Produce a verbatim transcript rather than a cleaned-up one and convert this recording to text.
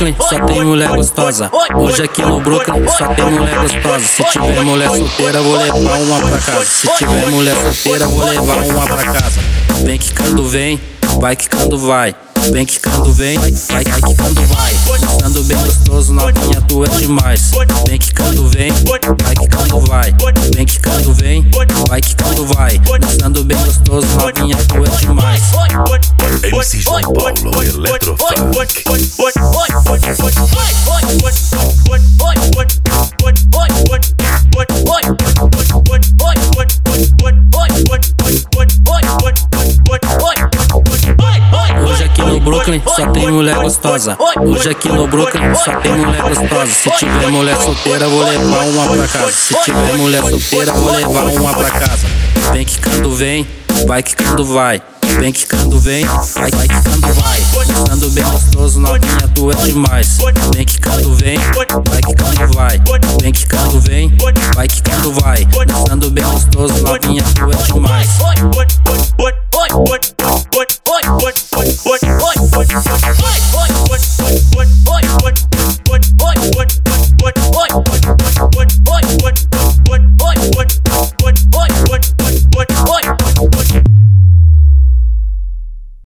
Brooklyn só tem mulher gostosa. Hoje aqui no Brooklyn só tem mulher gostosa. Se tiver mulher solteira, vou levar uma pra casa. Se tiver mulher solteira, vou levar uma pra casa. Vem quicando, vem, vai quicando, vai. Vem quicando, vem, vai, vai quicando, vai. Dançando bem gostoso, novinha, tu é demais. Vem quicando, vem, vai quicando, vai. Vem quicando, vem, vai quicando, vai. Dançando bem gostoso, novinha, tu é demais. M C João Paulo, Eletrofunk. Hoje aqui no Brooklyn só tem mulher gostosa. Hoje aqui no Brooklyn só tem mulher gostosa. Se tiver mulher solteira, vou levar uma pra casa. Se tiver mulher solteira, vou levar uma pra casa. Vem quicando, vem, vai quicando, vai. Vem quicando, vem, vai, vai quicando, vai. Dançando bem gostoso, novinha, tu é demais. Vem quicando, vem, vai quicando, vai. Vem quicando,